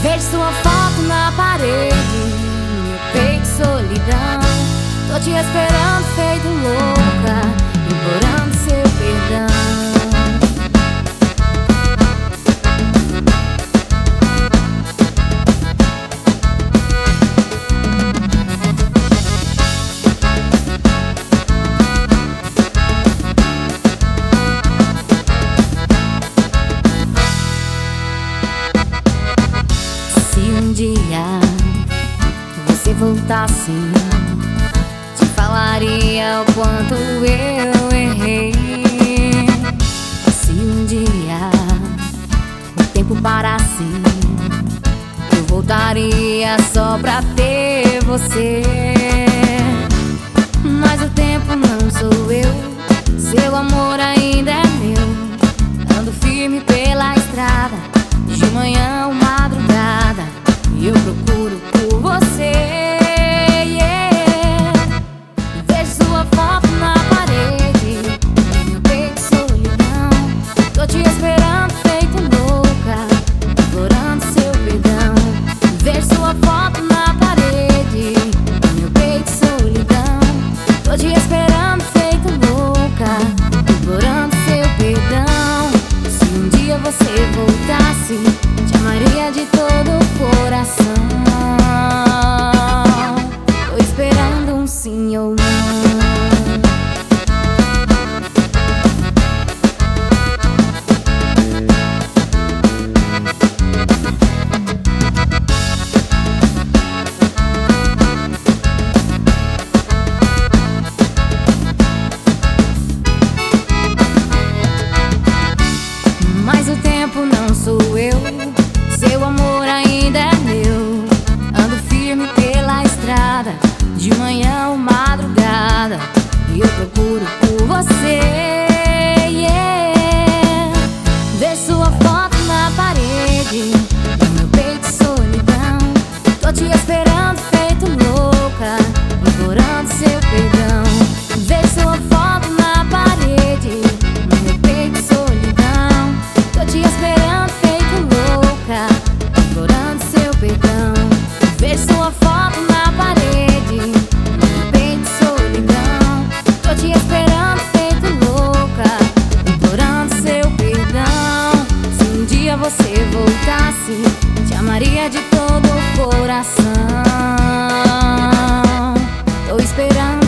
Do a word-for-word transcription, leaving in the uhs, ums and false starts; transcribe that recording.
Vejo sua foto na parede, no meu peito solidão. Tô te esperando feito louca, implorando seu perdão. Dia você voltasse, te falaria o quanto eu errei. Se um dia o tempo parasse, eu voltaria só pra ter você. Mas o tempo não sou eu, seu amor ainda é meu. Ando firme pela estrada, de manhã ou madrugada, eu procuro por você, yeah. Vejo sua foto na parede, no meu peito solidão. Tô te esperando feito louca, implorando seu perdão. Vejo sua foto na parede, no meu peito solidão. Tô te esperando feito louca, implorando seu perdão. Se um dia você voltasse, te amaria de todo o coração. Tô esperando um sim ou não. Mas o tempo não sou eu, seu amor ainda é meu. Ando firme pela estrada, de manhã ou madrugada, e eu procuro por você, yeah. Vejo sua foto na parede, no meu peito solidão. Tô te esperando feito louca, implorando seu perdão. Vejo sua foto na parede, no meu peito solidão. Tô te esperando feito louca, implorando seu perdão. Vejo sua foto na parede, no meu peito solidão. Tô te esperando feito louca, implorando seu perdão. Se um dia você voltasse, te amaria de todo o coração. Tô esperando